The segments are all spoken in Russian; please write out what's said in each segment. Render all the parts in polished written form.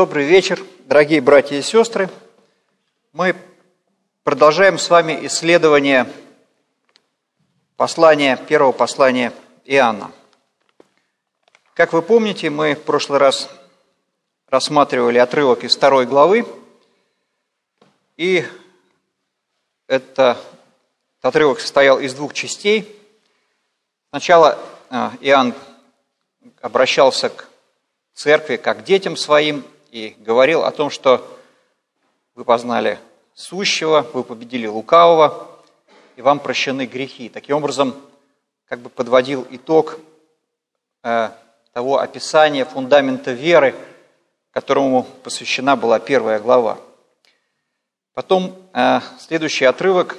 Добрый вечер, дорогие братья и сестры. Мы продолжаем с вами исследование первого послания Иоанна. Как вы помните, мы в прошлый раз рассматривали отрывок из 2 главы, и этот отрывок состоял из 2 частей. Сначала Иоанн обращался к церкви как к детям своим и говорил о том, что вы познали сущего, вы победили лукавого, и вам прощены грехи. Таким образом, как бы подводил итог того описания фундамента веры, которому посвящена была 1 глава. Потом следующий отрывок,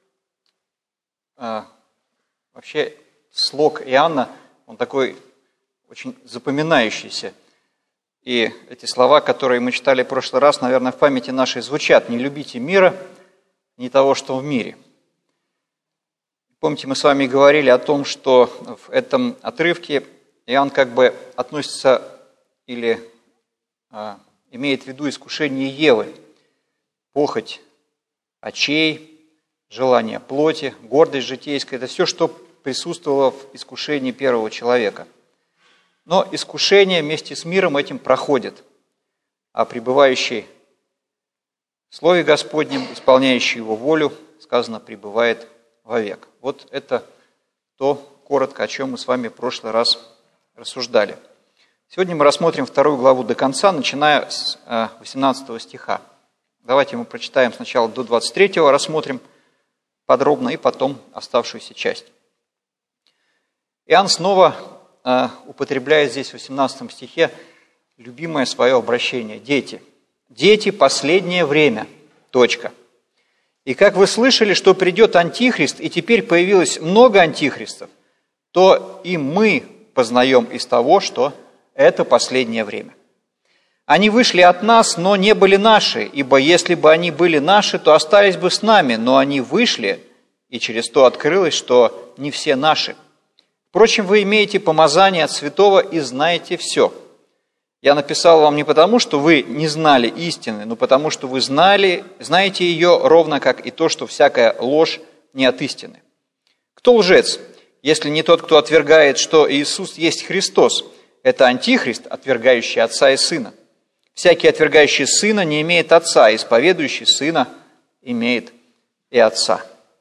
вообще слог Иоанна, он такой очень запоминающийся. И эти слова, которые мы читали в прошлый раз, наверное, в памяти нашей звучат: «Не любите мира, не того, что в мире». Помните, мы с вами говорили о том, что в этом отрывке Иоанн как бы относится или имеет в виду искушение Евы, похоть очей, желание плоти, гордость житейская. Это все, что присутствовало в искушении первого человека. Но искушение вместе с миром этим проходит, а пребывающий в Слове Господнем, исполняющий Его волю, сказано, пребывает вовек. Вот это то, коротко, о чем мы с вами в прошлый раз рассуждали. Сегодня мы рассмотрим 2 главу до конца, начиная с 18 стиха. Давайте мы прочитаем сначала до 23, рассмотрим подробно, и потом оставшуюся часть. Иоанн снова употребляет здесь в 18 стихе любимое свое обращение: «Дети, дети, последнее время, точка. И как вы слышали, что придет Антихрист, и теперь появилось много антихристов, то и мы познаем из того, что это последнее время. Они вышли от нас, но не были наши, ибо если бы они были наши, то остались бы с нами, но они вышли, и через то открылось, что не все наши. Впрочем, вы имеете помазание от святого и знаете все. Я написал вам не потому, что вы не знали истины, но потому, что вы знаете ее ровно как и то, что всякая ложь не от истины. Кто лжец, если не тот, кто отвергает, что Иисус есть Христос? Это антихрист, отвергающий Отца и Сына. Всякий, отвергающий Сына, не имеет Отца, а исповедующий Сына имеет и Отца».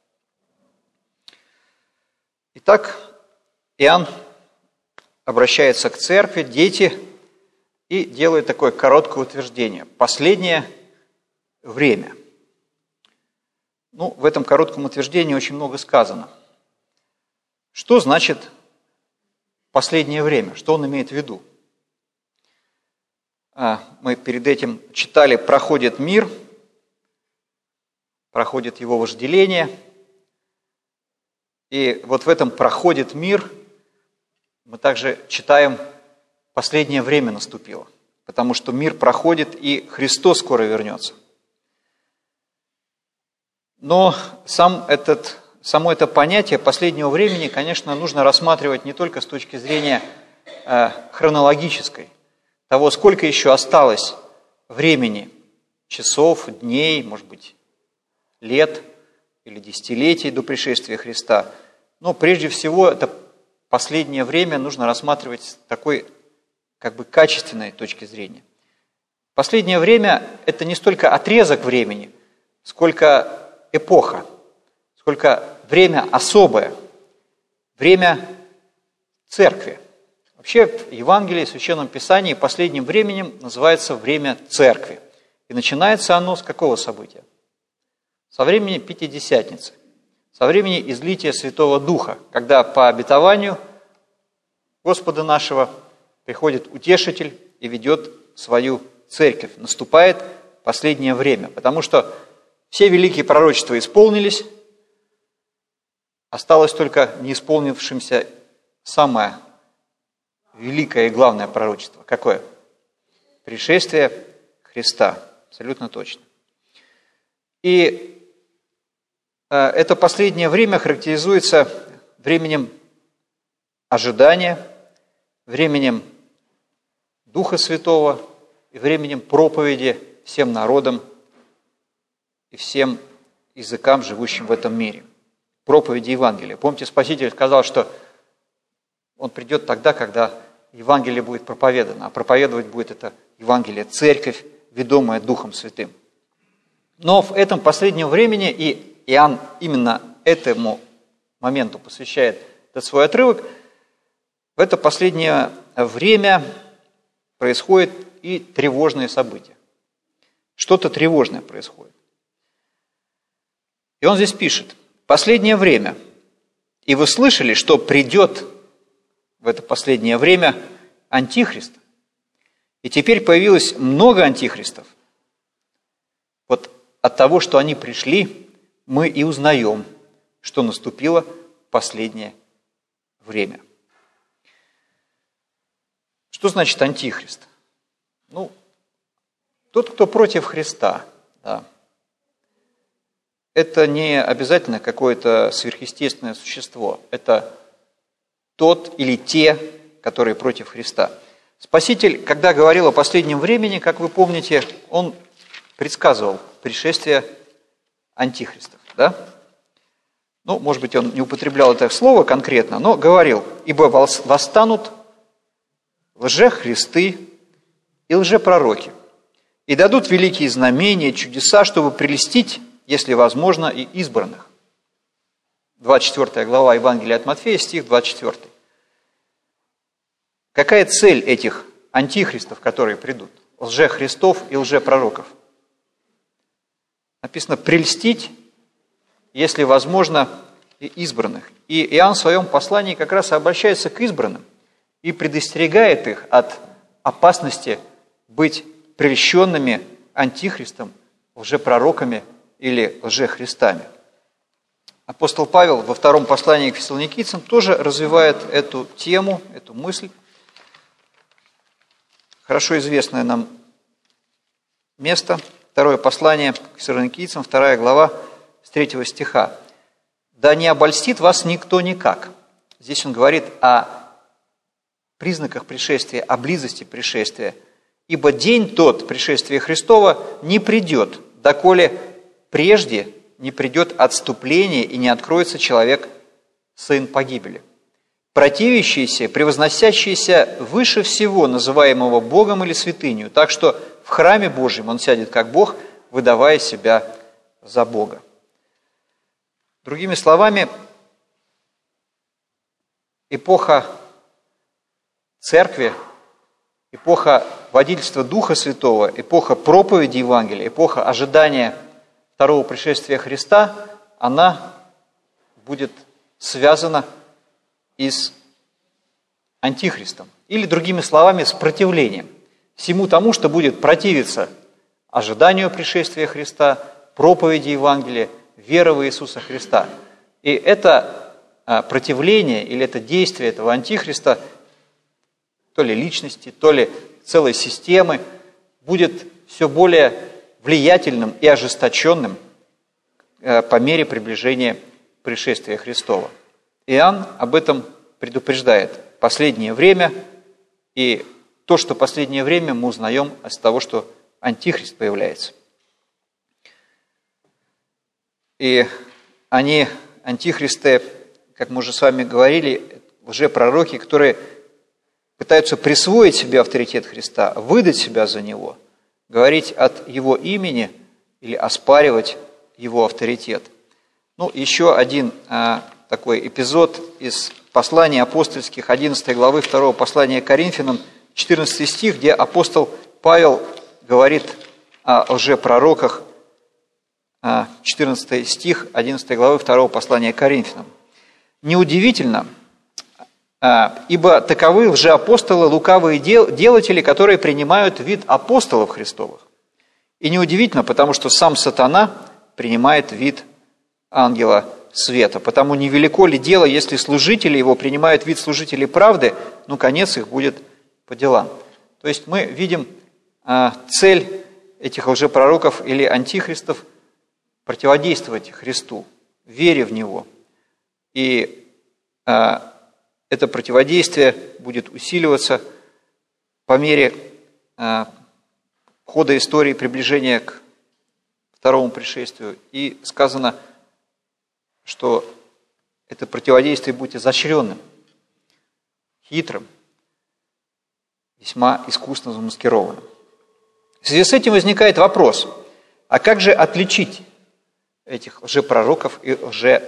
Итак, Иоанн обращается к церкви, дети, и делает такое короткое утверждение: последнее время. В этом коротком утверждении очень много сказано. Что значит последнее время? Что он имеет в виду? Мы перед этим читали: проходит мир, проходит его вожделение. И вот в этом проходит мир мы также читаем: последнее время наступило, потому что мир проходит, и Христос скоро вернется. Но само это понятие последнего времени, конечно, нужно рассматривать не только с точки зрения хронологической, того, сколько еще осталось времени, часов, дней, может быть, лет или десятилетий до пришествия Христа. Но прежде всего это последнее время нужно рассматривать с такой как бы качественной точки зрения. Последнее время – это не столько отрезок времени, сколько эпоха, сколько время особое, время церкви. Вообще в Евангелии, в Священном Писании последним временем называется время церкви. И начинается оно с какого события? Со времени Пятидесятницы, со времени излития Святого Духа, когда по обетованию Господа нашего приходит Утешитель и ведет свою церковь. Наступает последнее время, потому что все великие пророчества исполнились, осталось только неисполнившимся самое великое и главное пророчество. Какое? Пришествие Христа. Абсолютно точно. И это последнее время характеризуется временем ожидания, временем Духа Святого и временем проповеди всем народам и всем языкам, живущим в этом мире. Проповеди Евангелия. Помните, Спаситель сказал, что Он придет тогда, когда Евангелие будет проповедано, а проповедовать будет это Евангелие церковь, ведомая Духом Святым. Но в этом последнем времени, и Иоанн именно этому моменту посвящает этот свой отрывок, в это последнее время происходит и тревожные события. Что-то тревожное происходит. И он здесь пишет: «Последнее время, и вы слышали, что придет в это последнее время Антихрист, и теперь появилось много антихристов. Вот от того, что они пришли, мы и узнаем, что наступило последнее время». Что значит антихрист? Тот, кто против Христа, да. Это не обязательно какое-то сверхъестественное существо. Это тот или те, которые против Христа. Спаситель, когда говорил о последнем времени, как вы помните, он предсказывал пришествие антихристов. Да? Может быть, он не употреблял это слово конкретно, но говорил: «Ибо восстанут лжехристы и лжепророки, и дадут великие знамения, чудеса, чтобы прелестить, если возможно, и избранных». 24 глава Евангелия от Матфея, стих 24. Какая цель этих антихристов, которые придут? Лжехристов и лжепророков. Написано: прельстить, если возможно, и избранных. И Иоанн в своем послании как раз обращается к избранным и предостерегает их от опасности быть прельщенными антихристом, лжепророками или лжехристами. Апостол Павел во втором послании к фессалоникийцам тоже развивает эту тему, эту мысль. Хорошо известное нам место. Второе послание к фессалоникийцам, 2 глава, с 3 стиха. «Да не обольстит вас никто никак». Здесь он говорит о признаках пришествия, о близости пришествия. «Ибо день тот, пришествия Христова, не придет, доколе прежде не придет отступление и не откроется человек, сын погибели. Противящийся, превозносящийся выше всего, называемого Богом или святынью, так что в храме Божьем он сядет как Бог, выдавая себя за Бога». Другими словами, эпоха церкви, эпоха водительства Духа Святого, эпоха проповеди Евангелия, эпоха ожидания второго пришествия Христа, она будет связана и с антихристом. Или, другими словами, с противлением. Всему тому, что будет противиться ожиданию пришествия Христа, проповеди Евангелия, веры в Иисуса Христа. И это противление или это действие этого антихриста, то ли личности, то ли целой системы, будет все более влиятельным и ожесточенным по мере приближения пришествия Христова. Иоанн об этом предупреждает. Последнее время, и то, что последнее время, мы узнаем из того, что антихрист появляется. И они, антихристы, как мы уже с вами говорили, лжепророки, которые пытаются присвоить себе авторитет Христа, выдать себя за Него, говорить от Его имени или оспаривать Его авторитет. Еще один такой эпизод из послания апостольских, 11 главы 2 послания к Коринфянам, 14 стих, где апостол Павел говорит о лжепророках, 14 стих 11 главы 2 послания к Коринфянам. «Неудивительно, ибо таковы лжеапостолы, лукавые делатели, которые принимают вид апостолов Христовых. И неудивительно, потому что сам сатана принимает вид ангела света. Потому невелико ли дело, если служители его принимают вид служителей правды, конец их будет по делам». То есть мы видим цель этих лжепророков или антихристов противодействовать Христу, вере в Него. И это противодействие будет усиливаться по мере хода истории приближения к второму пришествию. И сказано, что это противодействие будет изощренным, хитрым, весьма искусно замаскированным. В связи с этим возникает вопрос, а как же отличить этих лжепророков и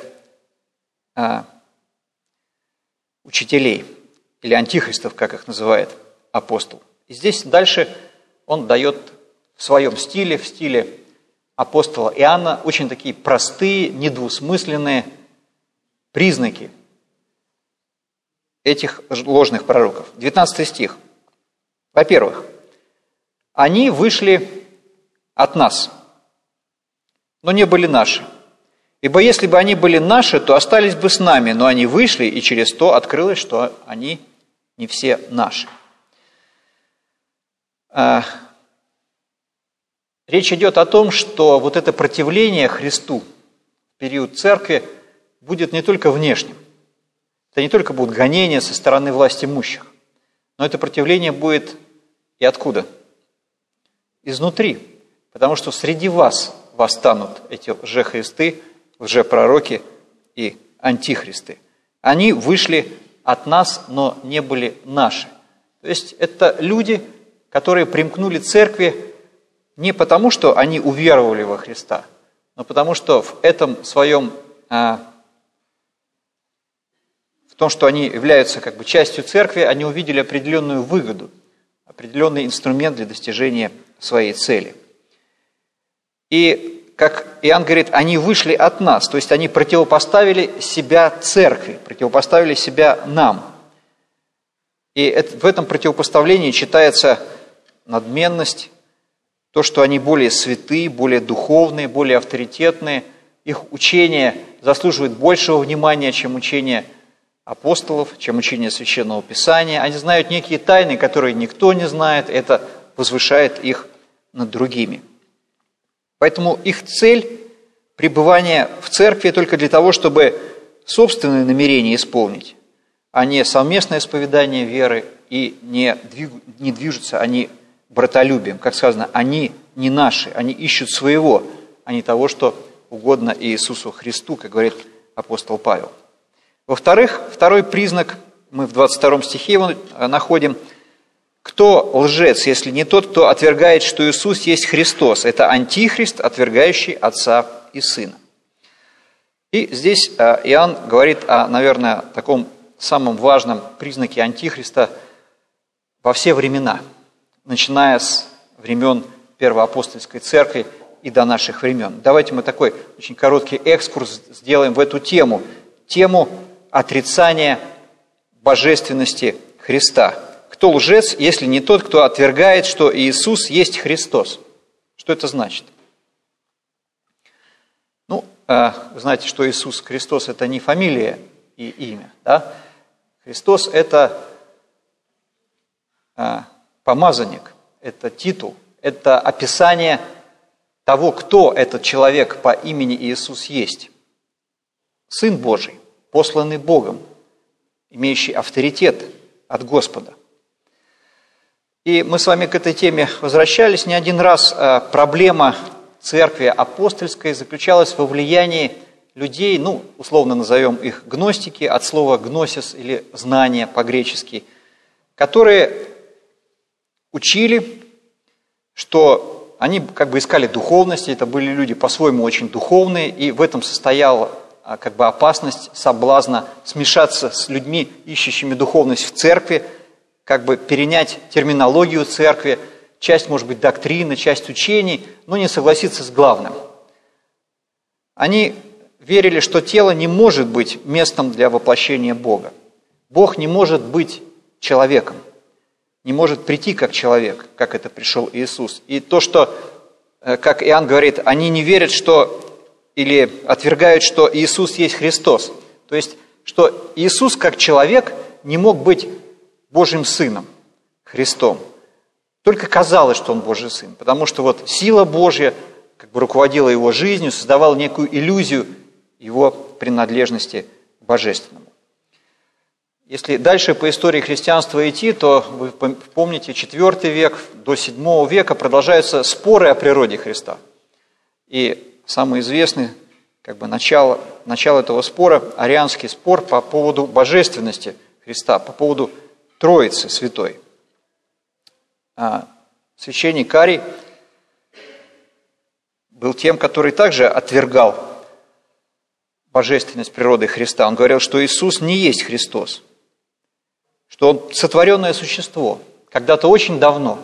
лжеучителей, или антихристов, как их называет апостол? И здесь дальше он дает в своем стиле, в стиле апостола Иоанна, очень такие простые, недвусмысленные признаки этих ложных пророков. 19 стих. Во-первых, они вышли от нас, но не были наши. Ибо если бы они были наши, то остались бы с нами, но они вышли, и через то открылось, что они не все наши. Речь идет о том, что вот это противление Христу в период церкви будет не только внешним. Это не только будут гонения со стороны власть имущих, но это противление будет и откуда? Изнутри. Потому что среди вас восстанут эти лжехристы, лжепророки и антихристы. Они вышли от нас, но не были наши. То есть это люди, которые примкнули к церкви не потому, что они уверовали во Христа, но потому что в этом своем, в том, что они являются как бы частью церкви, они увидели определенную выгоду, определенный инструмент для достижения своей цели. И, как Иоанн говорит, они вышли от нас, то есть они противопоставили себя церкви, противопоставили себя нам. И в этом противопоставлении читается надменность, то, что они более святые, более духовные, более авторитетные. Их учение заслуживает большего внимания, чем учение апостолов, чем учение Священного Писания. Они знают некие тайны, которые никто не знает, это возвышает их над другими. Поэтому их цель – пребывание в церкви только для того, чтобы собственные намерения исполнить, а не совместное исповедание веры, и не движутся они братолюбием. Как сказано, они не наши, они ищут своего, а не того, что угодно Иисусу Христу, как говорит апостол Павел. Во-вторых, второй признак, мы в 22 стихе его находим, кто лжец, если не тот, кто отвергает, что Иисус есть Христос? Это антихрист, отвергающий Отца и Сына. И здесь Иоанн говорит о, наверное, таком самом важном признаке антихриста во все времена, начиная с времен Первоапостольской Церкви и до наших времен. Давайте мы такой очень короткий экскурс сделаем в эту тему отрицания божественности Христа. Кто лжец, если не тот, кто отвергает, что Иисус есть Христос? Что это значит? Ну, вы знаете, что Иисус Христос – это не фамилия и имя. Да? Христос – это помазанник, это титул, это описание того, кто этот человек по имени Иисус есть. Сын Божий, посланный Богом, имеющий авторитет от Господа. И мы с вами к этой теме возвращались не один раз. Проблема церкви апостольской заключалась во влиянии людей, условно назовем их гностики, от слова гносис или знание по-гречески, которые учили, что они как бы искали духовности, это были люди по-своему очень духовные, и в этом состояла как бы опасность соблазна смешаться с людьми, ищущими духовность в церкви, как бы перенять терминологию церкви, часть, может быть, доктрины, часть учений, но не согласиться с главным. Они верили, что тело не может быть местом для воплощения Бога. Бог не может быть человеком, не может прийти как человек, как это пришел Иисус. И то, что, как Иоанн говорит, они не верят, или отвергают, что Иисус есть Христос. То есть, что Иисус как человек не мог быть Божьим Сыном, Христом. Только казалось, что Он Божий Сын, потому что сила Божья как бы руководила Его жизнью, создавала некую иллюзию Его принадлежности к Божественному. Если дальше по истории христианства идти, то вы помните, IV век до VII века продолжаются споры о природе Христа. И самый известный, начало этого спора, арианский спор по поводу божественности Христа, по поводу Троицы Святой. Священник Арий был тем, который также отвергал божественность природы Христа. Он говорил, что Иисус не есть Христос, что Он сотворенное существо, когда-то очень давно,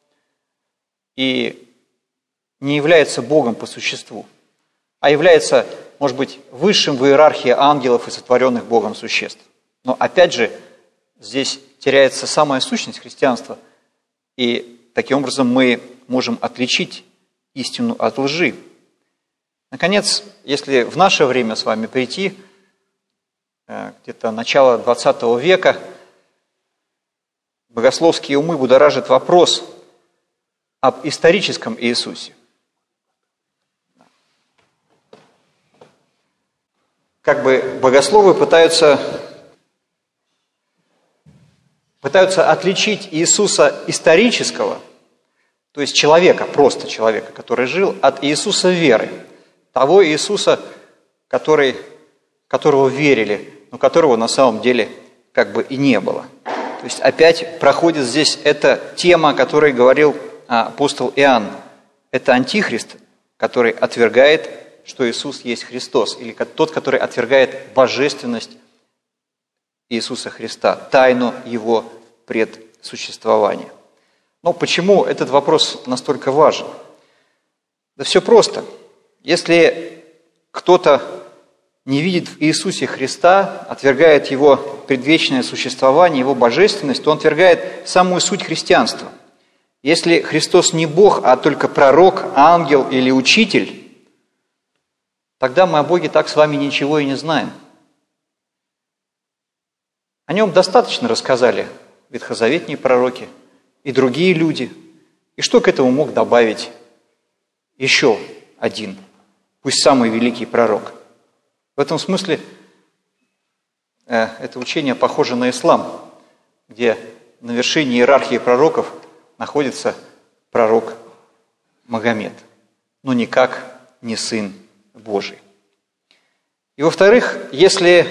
и не является Богом по существу, а является, может быть, высшим в иерархии ангелов и сотворенных Богом существ. Но опять же, здесь теряется самая сущность христианства, и таким образом мы можем отличить истину от лжи. Наконец, если в наше время с вами прийти, где-то начало XX века, богословские умы будоражит вопрос об историческом Иисусе. Богословы пытаются отличить Иисуса исторического, то есть человека, просто человека, который жил, от Иисуса веры, того Иисуса, которого верили, но которого на самом деле и не было. То есть опять проходит здесь эта тема, о которой говорил апостол Иоанн. Это антихрист, который отвергает, что Иисус есть Христос, или тот, который отвергает божественность Иисуса Христа, тайну Его предсуществования. Но почему этот вопрос настолько важен? Да все просто. Если кто-то не видит в Иисусе Христа, отвергает Его предвечное существование, Его божественность, то он отвергает самую суть христианства. Если Христос не Бог, а только пророк, ангел или учитель, тогда мы о Боге так с вами ничего и не знаем. О Нем достаточно рассказали ветхозаветные пророки и другие люди. И что к этому мог добавить еще один, пусть самый великий пророк? В этом смысле это учение похоже на ислам, где на вершине иерархии пророков находится пророк Магомед, но никак не Сын Божий. И во-вторых, если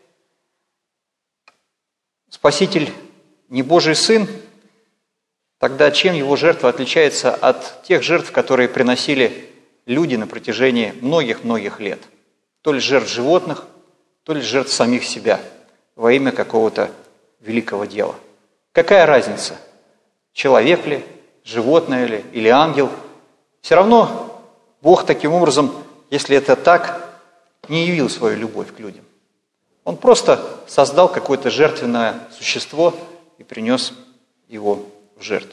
Спаситель не Божий Сын, тогда чем Его жертва отличается от тех жертв, которые приносили люди на протяжении многих-многих лет? То ли жертв животных, то ли жертв самих себя во имя какого-то великого дела. Какая разница, человек ли, животное ли или ангел? Все равно Бог таким образом, если это так, не явил свою любовь к людям. Он просто создал какое-то жертвенное существо и принес его в жертву.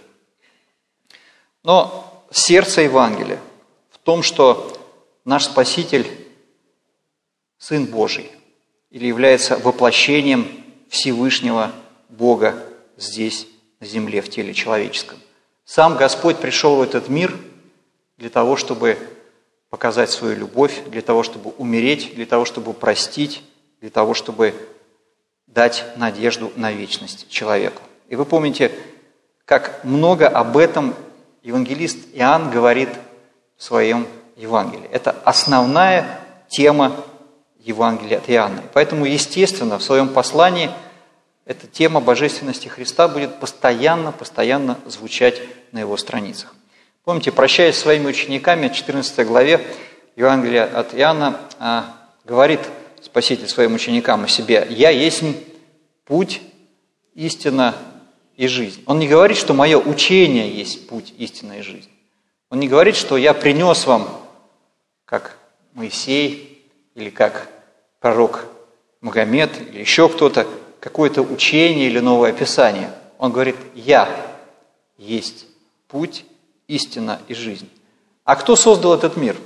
Но сердце Евангелия в том, что наш Спаситель – Сын Божий, или является воплощением Всевышнего Бога здесь, на земле, в теле человеческом. Сам Господь пришел в этот мир для того, чтобы показать свою любовь, для того, чтобы умереть, для того, чтобы простить, для того, чтобы дать надежду на вечность человеку. И вы помните, как много об этом евангелист Иоанн говорит в своем Евангелии. Это основная тема Евангелия от Иоанна. Поэтому, естественно, в своем послании эта тема божественности Христа будет постоянно звучать на его страницах. Помните, прощаясь с своими учениками, в 14 главе Евангелия от Иоанна говорит Спаситель своим ученикам о себе: «Я есть путь, истина и жизнь». Он не говорит, что мое учение есть путь, истина и жизнь. Он не говорит, что я принес вам, как Моисей или как пророк Магомед или еще кто-то, какое-то учение или новое описание. Он говорит: «Я есть путь, истина и жизнь». А кто создал этот мир?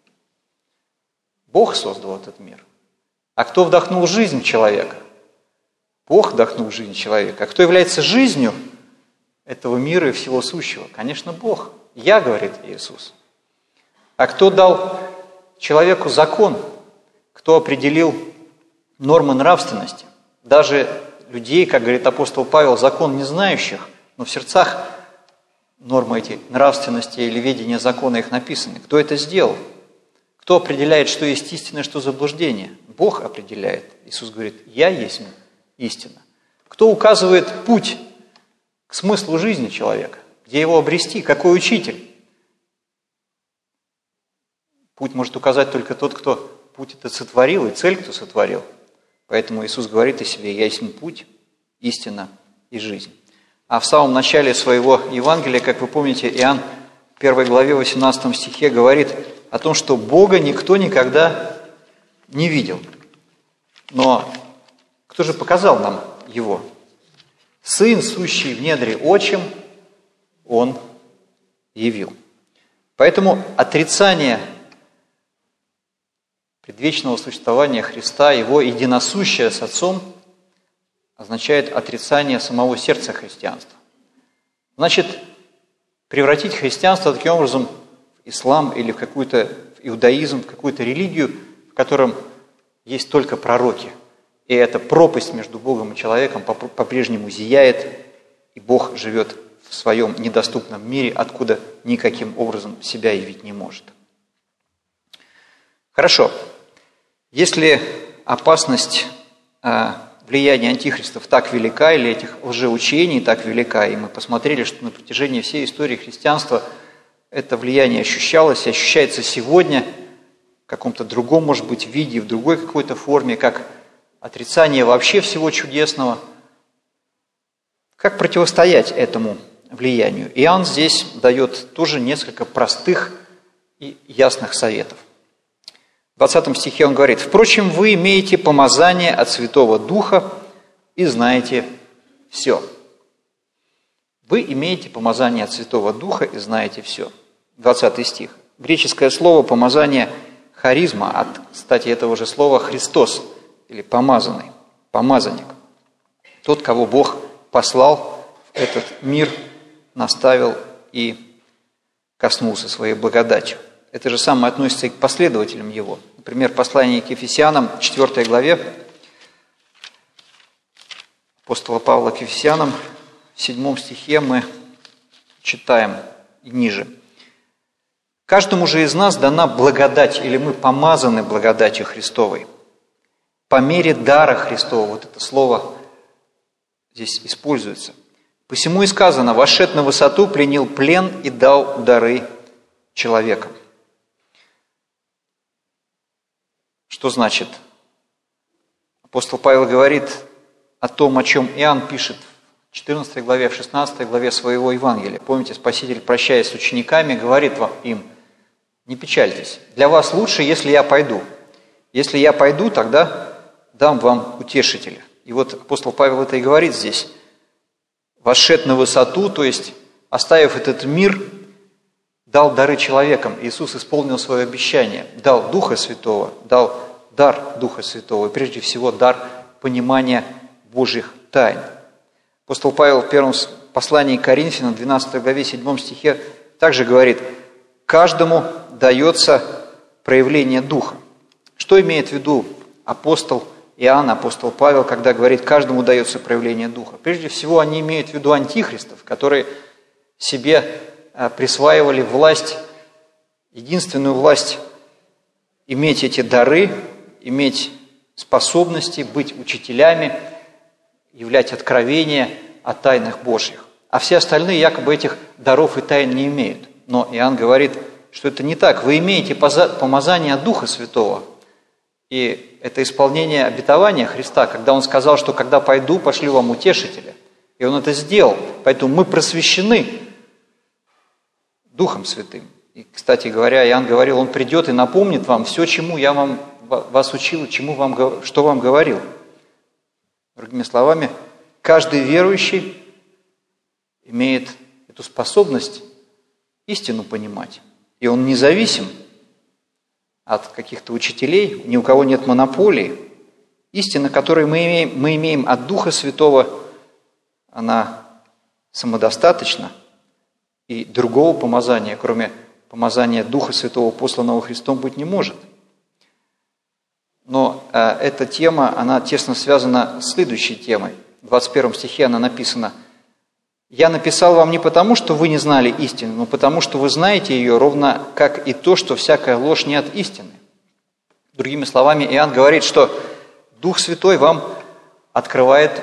Бог создал этот мир. А кто вдохнул жизнь в человека? Бог вдохнул жизнь в человека. А кто является жизнью этого мира и всего сущего? Конечно, Бог. «Я», говорит Иисус. А кто дал человеку закон? Кто определил нормы нравственности? Даже людей, как говорит апостол Павел, закон не знающих, но в сердцах нормы эти нравственности или ведения закона их написаны. Кто это сделал? Кто определяет, что есть истина, что заблуждение? Бог определяет. Иисус говорит: «Я есть истина». Кто указывает путь к смыслу жизни человека? Где его обрести? Какой учитель? Путь может указать только тот, кто путь этот сотворил, и цель, кто сотворил. Поэтому Иисус говорит о себе: «Я есть путь, истина и жизнь». А в самом начале своего Евангелия, как вы помните, Иоанн в 1 главе 18 стихе говорит о том, что Бога никто никогда не видел. Но кто же показал нам Его? Сын, сущий в недре отчим, Он явил. Поэтому отрицание предвечного существования Христа, Его единосущее с Отцом, означает отрицание самого сердца христианства. Значит, превратить христианство таким образом в ислам или в какой-то иудаизм, в какую-то религию, в котором есть только пророки. И эта пропасть между Богом и человеком по-прежнему зияет, и Бог живет в своем недоступном мире, откуда никаким образом себя явить не может. Хорошо. Если опасность влияния антихристов так велика, или этих лжеучений так велика, и мы посмотрели, что на протяжении всей истории христианства это влияние ощущалось и ощущается сегодня в каком-то другом, может быть, виде, в другой какой-то форме, как отрицание вообще всего чудесного. Как противостоять этому влиянию? Иоанн здесь дает тоже несколько простых и ясных советов. В 20 стихе он говорит: «Впрочем, вы имеете помазание от Святого Духа и знаете все». Вы имеете помазание от Святого Духа и знаете все. 20 стих. Греческое слово «помазание» – харизма, от, кстати, этого же слова «Христос» или «помазанный», «помазанник». Тот, кого Бог послал в этот мир, наставил и коснулся своей благодатью. Это же самое относится и к последователям Его. Например, послание к Ефесянам, 4 главе, апостола Павла к Ефесянам, в 7 стихе мы читаем и ниже. «Каждому же из нас дана благодать, или мы помазаны благодатью Христовой, по мере дара Христова». Вот это слово здесь используется. «Посему и сказано: вошед на высоту, пленил плен и дал дары человекам». Что значит? Апостол Павел говорит о том, о чем Иоанн пишет в 14 главе, в 16 главе своего Евангелия. Помните, Спаситель, прощаясь с учениками, говорит им: «Не печальтесь, для вас лучше, если я пойду. Если я пойду, тогда дам вам утешителя». И вот апостол Павел это и говорит здесь. «Вошед на высоту», то есть, оставив этот мир, дал дары человекам. Иисус исполнил свое обещание, дал Духа Святого, дал дар Духа Святого, и прежде всего дар понимания Божьих тайн. Апостол Павел в первом послании к Коринфянам, 12 главе, 7 стихе, также говорит: «Каждому дается проявление Духа». Что имеет в виду апостол Иоанн, апостол Павел, когда говорит: «Каждому дается проявление Духа»? Прежде всего, они имеют в виду антихристов, которые себе присваивали власть, единственную власть иметь эти дары, иметь способности, быть учителями, являть откровения о тайнах Божьих. А все остальные якобы этих даров и тайн не имеют. Но Иоанн говорит, что это не так. Вы имеете помазание Духа Святого. И это исполнение обетования Христа, когда Он сказал, что когда пойду, пошлю вам утешителя. И Он это сделал. Поэтому мы просвещены Духом Святым. И, кстати говоря, Иоанн говорил: Он придет и напомнит вам все, чему я вас учил, что вам говорил. Другими словами, каждый верующий имеет эту способность истину понимать. И он независим от каких-то учителей, ни у кого нет монополии. Истина, которую мы имеем от Духа Святого, она самодостаточна. И другого помазания, кроме помазания Духа Святого, посланного Христом, быть не может. Но эта тема, она тесно связана с следующей темой. в 21 стихе она написана: «Я написал вам не потому, что вы не знали истины, но потому, что вы знаете ее, ровно как и то, что всякая ложь не от истины». Другими словами, Иоанн говорит, что Дух Святой вам открывает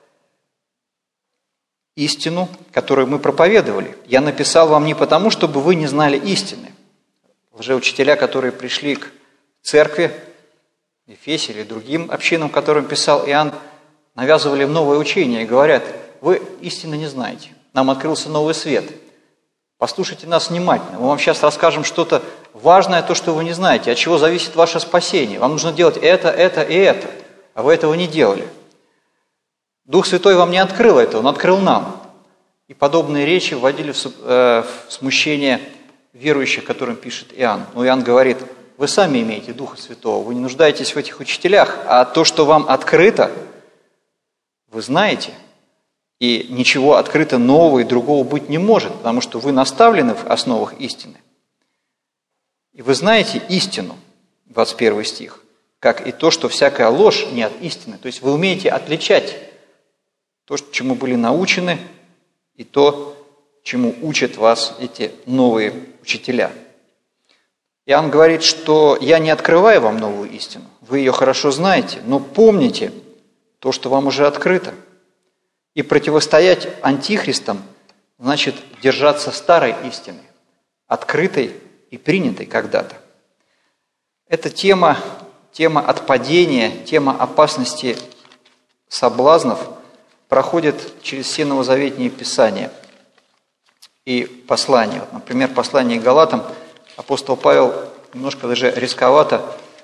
истину, которую мы проповедовали. «Я написал вам не потому, чтобы вы не знали истины». Лжеучителя, которые пришли к церкви, Ефесе или другим общинам, которым писал Иоанн, навязывали им новое учение и говорят: вы истины не знаете, нам открылся новый свет. Послушайте нас внимательно, мы вам сейчас расскажем что-то важное, то, что вы не знаете, от чего зависит ваше спасение. Вам нужно делать это и это, а вы этого не делали. Дух Святой вам не открыл это, Он открыл нам. И подобные речи вводили в смущение верующих, которым пишет Иоанн. Но Иоанн говорит: вы сами имеете Духа Святого, вы не нуждаетесь в этих учителях, а то, что вам открыто, вы знаете. И ничего открыто нового и другого быть не может, потому что вы наставлены в основах истины. И вы знаете истину, 21 стих, как и то, что всякая ложь не от истины. То есть вы умеете отличать то, чему были научены, и то, чему учат вас эти новые учителя. Иоанн говорит, что я не открываю вам новую истину, вы ее хорошо знаете, но помните то, что вам уже открыто. И противостоять антихристам значит держаться старой истины, открытой и принятой когда-то. Эта тема отпадения, тема опасности соблазнов проходит через все новозаветные писания и послания. Вот, например, послание к Галатам апостол Павел немножко даже рисковато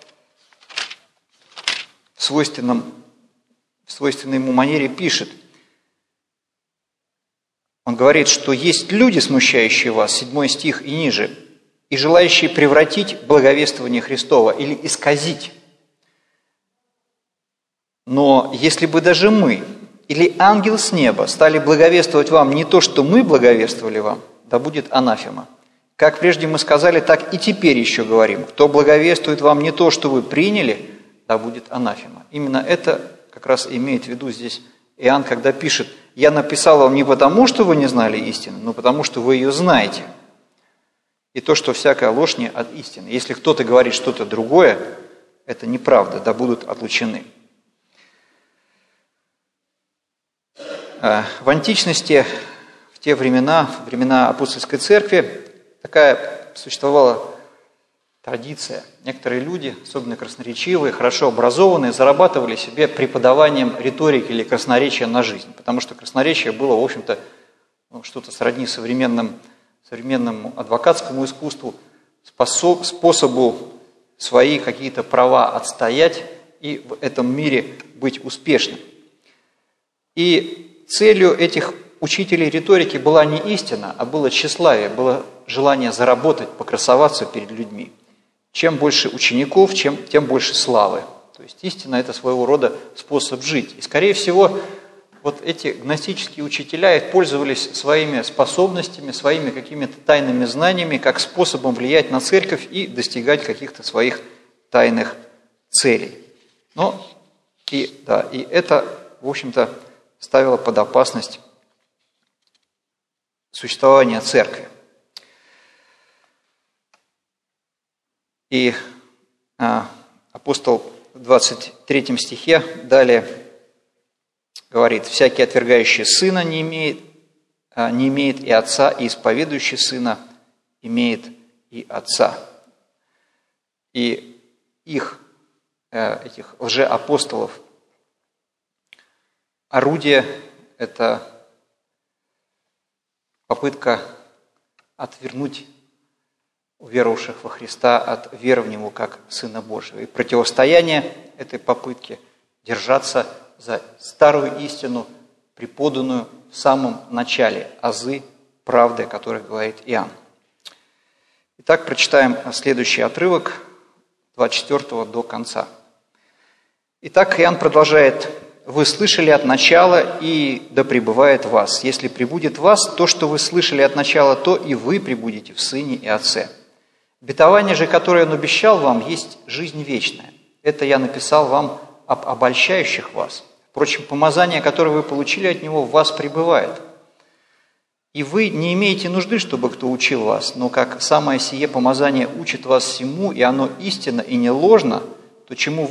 в свойственной ему манере пишет. Он говорит, что есть люди, смущающие вас, 7 стих и ниже, и желающие превратить благовествование Христова или исказить. Но если бы даже мы или ангел с неба стали благовествовать вам не то, что мы благовествовали вам, да будет анафема. Как прежде мы сказали, так и теперь еще говорим. Кто благовествует вам не то, что вы приняли, да будет анафема. Именно это как раз имеет в виду здесь Иоанн, когда пишет: «Я написал вам не потому, что вы не знали истины, но потому, что вы ее знаете. И то, что всякая ложь не от истины». Если кто-то говорит что-то другое, это неправда, да будут отлучены. В античности, в те времена, времена апостольской церкви, такая существовала традиция. Некоторые люди, особенно красноречивые, хорошо образованные, зарабатывали себе преподаванием риторики или красноречия на жизнь, потому что красноречие было, в общем-то, что-то сродни современному адвокатскому искусству, способу свои какие-то права отстоять и в этом мире быть успешным. И целью этих учителей риторики была не истина, а было тщеславие, было желание заработать, покрасоваться перед людьми. Чем больше учеников, тем больше славы. То есть истина – это своего рода способ жить. И, скорее всего, вот эти гностические учителя пользовались своими способностями, своими какими-то тайными знаниями, как способом влиять на церковь и достигать каких-то своих тайных целей. И это, в общем-то, ставило под опасность существование церкви. И апостол в 23 стихе далее говорит: «Всякий, отвергающий Сына, не имеет и Отца, и исповедующий Сына имеет и Отца». И этих лжеапостолов, орудие – это попытка отвернуть уверовавших во Христа от веры в Него как Сына Божьего. И противостояние этой попытке – держаться за старую истину, преподанную в самом начале азы правды, о которой говорит Иоанн. Итак, прочитаем следующий отрывок, 24 до конца. Итак, Иоанн продолжает: «Вы слышали от начала, и да пребывает в вас. Если пребудет в вас то, что вы слышали от начала, то и вы пребудете в Сыне и Отце. Обетование же, которое Он обещал вам, есть жизнь вечная. Это я написал вам об обольщающих вас. Впрочем, помазание, которое вы получили от Него, в вас пребывает. И вы не имеете нужды, чтобы кто учил вас, но как самое сие помазание учит вас всему, и оно истинно и не ложно, то чему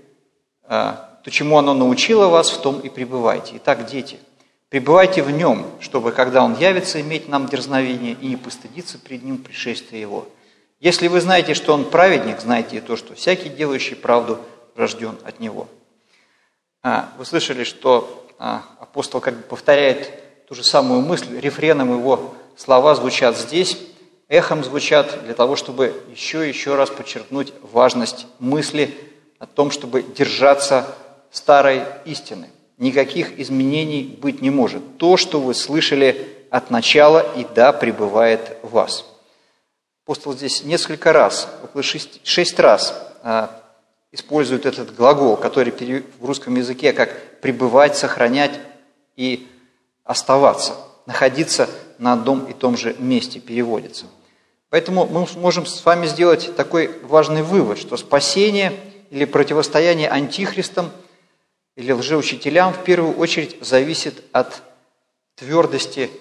оно научило вас, в том и пребывайте. Итак, дети, пребывайте в Нем, чтобы, когда Он явится, иметь нам дерзновение и не постыдиться пред Ним пришествия Его. Если вы знаете, что Он праведник, знайте и то, что всякий, делающий правду, рожден от Него. Вы слышали, что апостол как бы повторяет ту же самую мысль, рефреном его слова звучат здесь, эхом звучат для того, чтобы еще и еще раз подчеркнуть важность мысли о том, чтобы держаться старой истины. Никаких изменений быть не может. То, что вы слышали от начала, и да, пребывает в вас. Апостол здесь несколько раз, около 6 раз использует этот глагол, который в русском языке как пребывать, сохранять и оставаться, находиться на одном и том же месте переводится. Поэтому мы можем с вами сделать такой важный вывод, что спасение или противостояние антихристам или лжеучителям в первую очередь зависит от твердости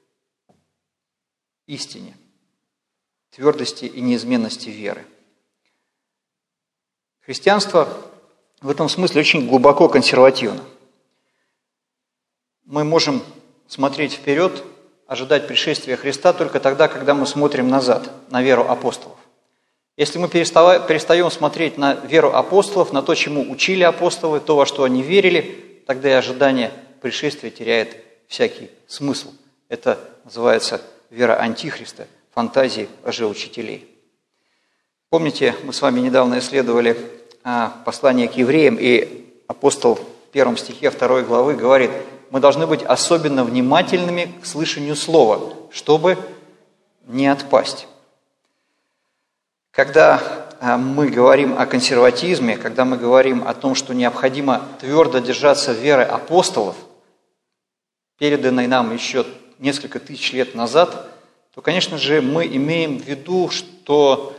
истине, твердости и неизменности веры. Христианство в этом смысле очень глубоко консервативно. Мы можем смотреть вперед, ожидать пришествия Христа только тогда, когда мы смотрим назад, на веру апостолов. Если мы перестаем смотреть на веру апостолов, на то, чему учили апостолы, то, во что они верили, тогда и ожидание пришествия теряет всякий смысл. Это называется вера антихриста, фантазии лжеучителей. Помните, мы с вами недавно исследовали послание к евреям, и апостол в 1 стихе 2 главы говорит: мы должны быть особенно внимательными к слышанию слова, чтобы не отпасть. Когда мы говорим о консерватизме, когда мы говорим о том, что необходимо твердо держаться веры апостолов, переданной нам еще несколько тысяч лет назад, то, конечно же, мы имеем в виду, что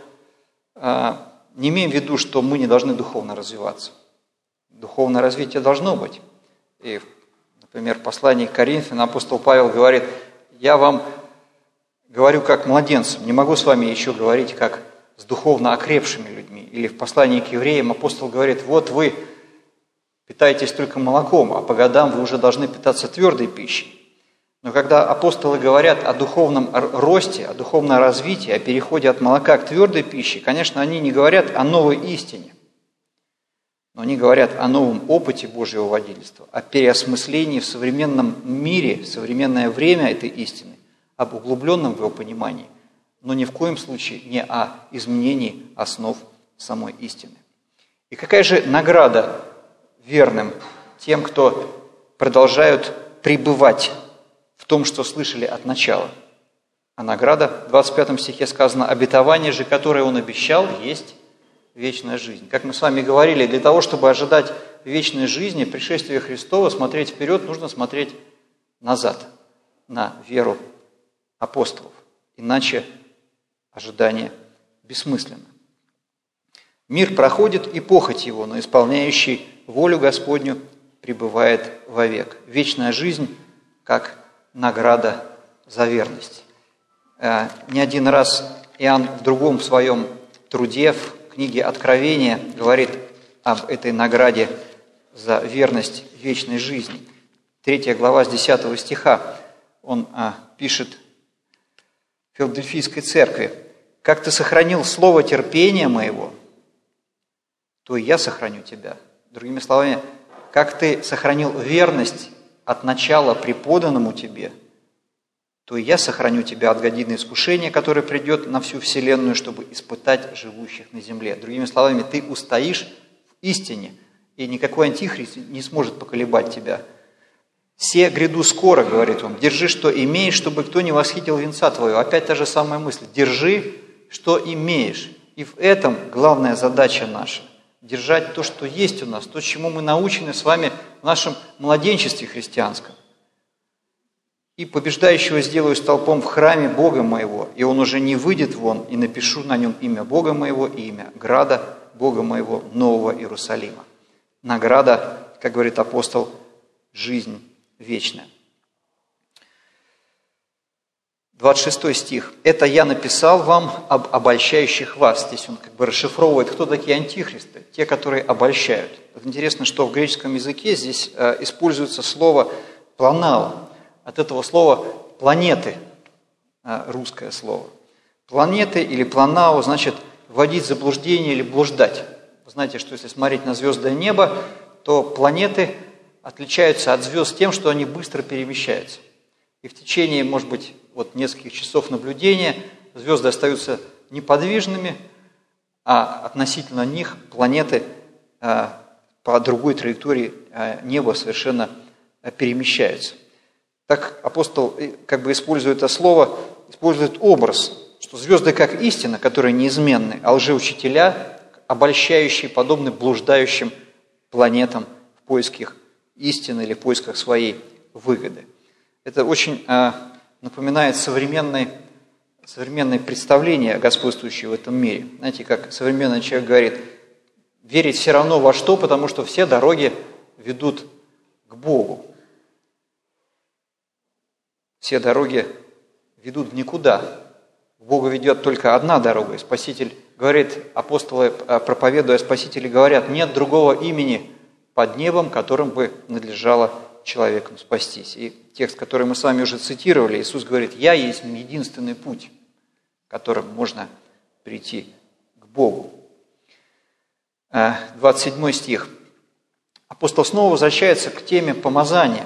не имеем в виду, что мы не должны духовно развиваться. Духовное развитие должно быть. И, например, в послании к Коринфянам апостол Павел говорит: я вам говорю как младенцам, не могу с вами еще говорить как с духовно окрепшими людьми. Или в послании к евреям апостол говорит: вот вы питаетесь только молоком, а по годам вы уже должны питаться твердой пищей. Но когда апостолы говорят о духовном росте, о духовном развитии, о переходе от молока к твердой пище, конечно, они не говорят о новой истине, но они говорят о новом опыте Божьего водительства, о переосмыслении в современном мире, в современное время этой истины, об углубленном в его понимании, но ни в коем случае не о изменении основ самой истины. И какая же награда верным тем, кто продолжают пребывать в том, что слышали от начала? А награда, в 25 стихе сказано: обетование же, которое он обещал, есть вечная жизнь. Как мы с вами говорили, для того, чтобы ожидать вечной жизни, пришествия Христова, смотреть вперед, нужно смотреть назад, на веру апостолов. Иначе ожидание бессмысленно. Мир проходит, и похоть его, но исполняющий волю Господню пребывает вовек. Вечная жизнь как награда за верность. Не один раз Иоанн в другом своем труде, в книге Откровения, говорит об этой награде за верность вечной жизни. 3 глава с 10 стиха он пишет Филадельфийской церкви: «Как ты сохранил слово терпения моего, то и я сохраню тебя». Другими словами, как ты сохранил верность от начала преподанному тебе, то и я сохраню тебя от годины искушения, которое придет на всю вселенную, чтобы испытать живущих на земле. Другими словами, ты устоишь в истине, и никакой антихрист не сможет поколебать тебя. «Се гряду скоро», говорит он, «держи, что имеешь, чтобы кто не восхитил венца твоего». Опять та же самая мысль. Держи, что имеешь. И в этом главная задача наша. Держать то, что есть у нас, то, чему мы научены с вами в нашем младенчестве христианском. «И побеждающего сделаю столпом в храме Бога моего, и он уже не выйдет вон, и напишу на нем имя Бога моего и имя града Бога моего, Нового Иерусалима». Награда, как говорит апостол, жизнь вечная. 26 стих. «Это я написал вам об обольщающих вас». Здесь он как бы расшифровывает, кто такие антихристы, те, которые обольщают. Вот интересно, что в греческом языке здесь используется слово «планала». От этого слова «планеты» русское слово. Планеты или планау значит вводить в заблуждение или блуждать. Вы знаете, что если смотреть на звездное небо, то планеты отличаются от звезд тем, что они быстро перемещаются. И в течение, может быть, нескольких часов наблюдения звезды остаются неподвижными, а относительно них планеты по другой траектории неба совершенно перемещаются. Так апостол как бы использует это слово, использует образ, что звезды как истина, которые неизменны, а лжеучителя, обольщающие, подобны блуждающим планетам в поисках истины или в поисках своей выгоды. Это очень напоминает современное представление, господствующее в этом мире. Знаете, как современный человек говорит, верить все равно во что, потому что все дороги ведут к Богу. Все дороги ведут в никуда. К Богу ведет только одна дорога. И Спаситель говорит, апостолы, проповедуя о Спасителе, говорят, нет другого имени под небом, которым бы надлежало человеком спастись. И текст, который мы с вами уже цитировали, Иисус говорит, «Я есть единственный путь, которым можно прийти к Богу». 27 стих. Апостол снова возвращается к теме помазания.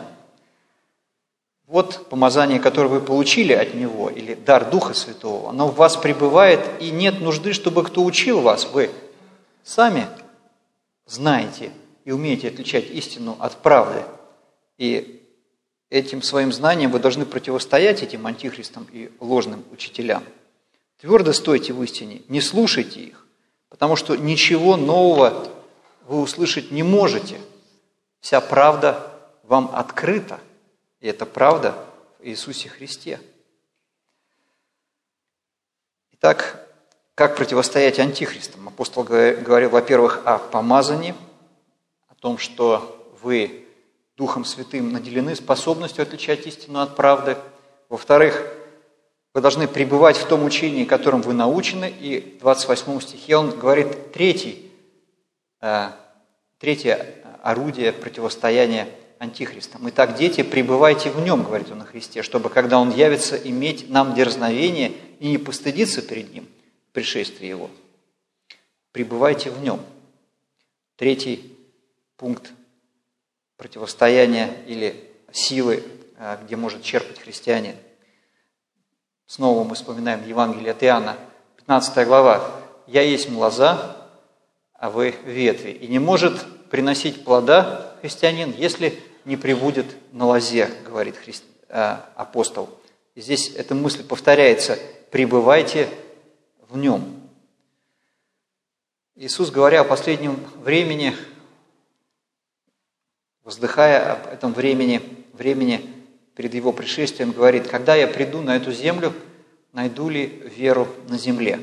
Вот помазание, которое вы получили от Него, или дар Духа Святого, оно в вас пребывает, и нет нужды, чтобы кто учил вас. Вы сами знаете и умеете отличать истину от правды. И этим своим знанием вы должны противостоять этим антихристам и ложным учителям. Твердо стойте в истине, не слушайте их, потому что ничего нового вы услышать не можете. Вся правда вам открыта, и это правда в Иисусе Христе. Итак, как противостоять антихристам? Апостол говорил, во-первых, о помазании, о том, что вы Духом Святым наделены способностью отличать истину от правды. Во-вторых, вы должны пребывать в том учении, которым вы научены. И в 28 стихе он говорит третье орудие противостояния антихристам. Итак, дети, пребывайте в нем, говорит он о Христе, чтобы, когда он явится, иметь нам дерзновение и не постыдиться перед ним в пришествии его. Пребывайте в нем. Третий пункт противостояния или силы, где может черпать христианин. Снова мы вспоминаем Евангелие от Иоанна, 15 глава. «Я есть лоза, а вы ветви». И не может приносить плода христианин, если не пребудет на лозе, говорит апостол. И здесь эта мысль повторяется: пребывайте в нем. Иисус, говоря о последнем времени, воздыхая об этом времени перед Его пришествием, говорит: когда я приду на эту землю, найду ли веру на земле?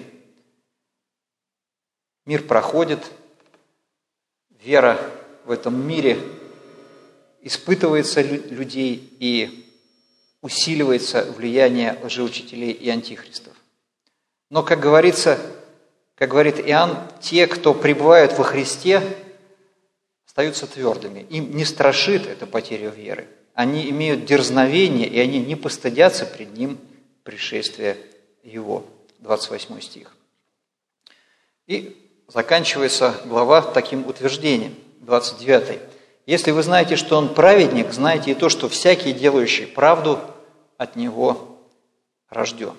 Мир проходит, вера в этом мире испытывается людей и усиливается влияние лжеучителей и антихристов. Но, как говорит Иоанн, те, кто пребывают во Христе, остаются твердыми. Им не страшит эта потеря веры. Они имеют дерзновение, и они не постыдятся пред Ним пришествия Его. 28 стих. И заканчивается глава таким утверждением, 29. «Если вы знаете, что Он праведник, знайте и то, что всякий, делающий правду, от Него рожден».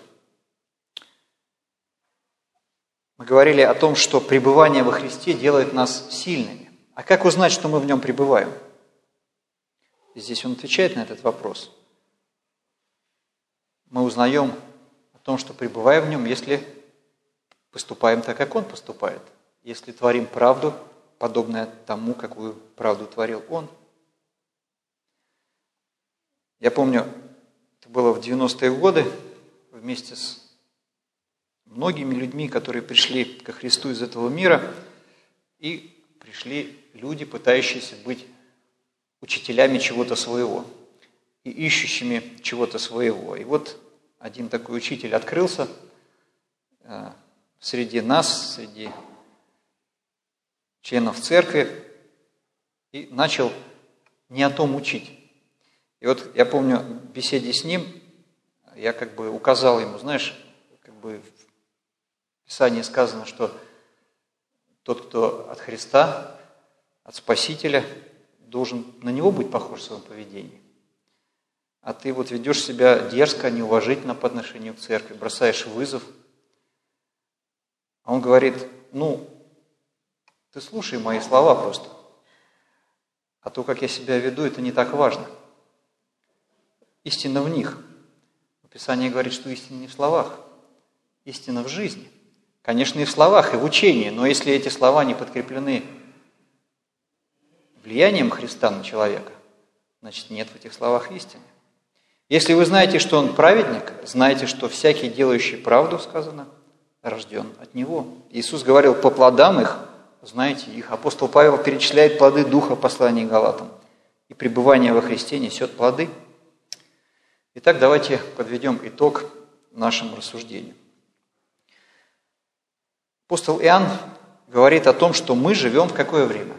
Мы говорили о том, что пребывание во Христе делает нас сильными. А как узнать, что мы в Нем пребываем? И здесь он отвечает на этот вопрос. Мы узнаем о том, что пребываем в Нем, если поступаем так, как Он поступает. Если творим правду, подобное тому, какую правду творил Он. Я помню, это было в 90-е годы, вместе с многими людьми, которые пришли ко Христу из этого мира, и пришли люди, пытающиеся быть учителями чего-то своего и ищущими чего-то своего. И вот один такой учитель открылся среди нас, среди членов церкви, и начал не о том учить. И вот я помню, в беседе с ним я как бы указал ему, знаешь, как бы в Писании сказано, что тот, кто от Христа, от Спасителя, должен на него быть похож в своем поведении. А ты вот ведешь себя дерзко, неуважительно по отношению к церкви, бросаешь вызов. А он говорит, ты слушай мои слова просто. А то, как я себя веду, это не так важно. Истина в них. Писание говорит, что истина не в словах, истина в жизни. Конечно, и в словах, и в учении, но если эти слова не подкреплены влиянием Христа на человека, значит, нет в этих словах истины. Если вы знаете, что он праведник, знайте, что всякий, делающий правду, сказано, рожден от него. Иисус говорил, по плодам их, знаете их. Апостол Павел перечисляет плоды Духа в послании к Галатам. И пребывание во Христе несет плоды. Итак, давайте подведем итог нашему рассуждению. Апостол Иоанн говорит о том, что мы живем в какое время?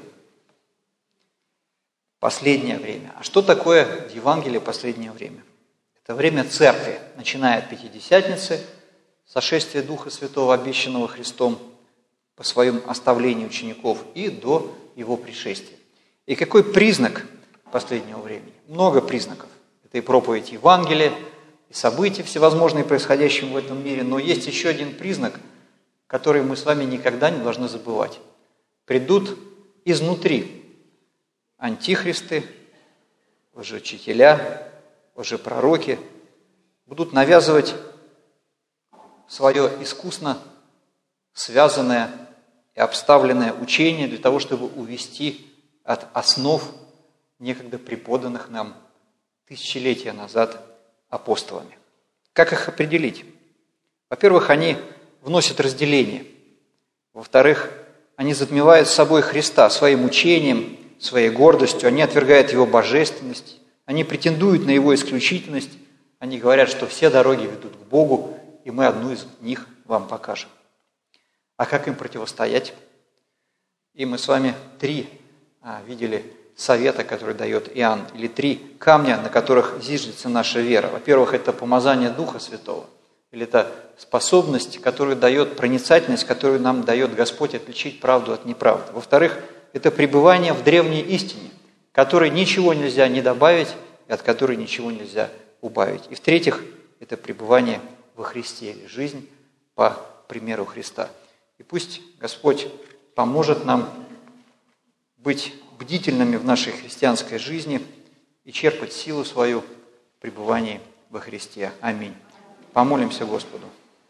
Последнее время. А что такое Евангелие последнее время? Это время церкви, начиная от Пятидесятницы, сошествия Духа Святого, обещанного Христом по своему оставлению учеников, и до Его пришествия. И какой признак последнего времени? Много признаков. Это и проповедь Евангелия, и события всевозможные, происходящие в этом мире. Но есть еще один признак, который мы с вами никогда не должны забывать. Придут изнутри антихристы, лжеучителя, лжепророки, будут навязывать свое искусно связанное и обставленное учение для того, чтобы увести от основ, некогда преподанных нам тысячелетия назад апостолами. Как их определить? Во-первых, они вносят разделение. Во-вторых, они затмевают собой Христа своим учением, своей гордостью, они отвергают Его божественность, они претендуют на Его исключительность, они говорят, что все дороги ведут к Богу, и мы одну из них вам покажем. А как им противостоять? И мы с вами три видели совета, который дает Иоанн, или три камня, на которых зиждется наша вера. Во-первых, это помазание Духа Святого, или это способность, которую дает проницательность, которую нам дает Господь отличить правду от неправды. Во-вторых, это пребывание в древней истине, которой ничего нельзя не добавить и от которой ничего нельзя убавить. И в-третьих, это пребывание во Христе, или жизнь по примеру Христа. И пусть Господь поможет нам быть бдительными в нашей христианской жизни и черпать силу свою в пребывании во Христе. Аминь. Помолимся Господу.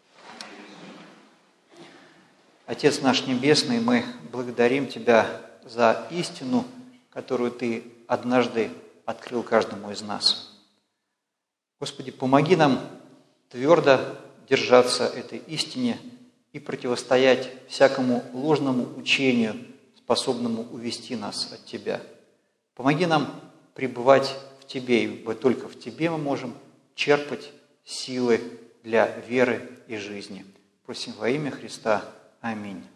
Отец наш Небесный, мы благодарим Тебя за истину, которую Ты однажды открыл каждому из нас. Господи, помоги нам твердо держаться этой истине и противостоять всякому ложному учению, способному увести нас от Тебя. Помоги нам пребывать в Тебе, ибо только в Тебе мы можем черпать силы для веры и жизни. Просим во имя Христа. Аминь.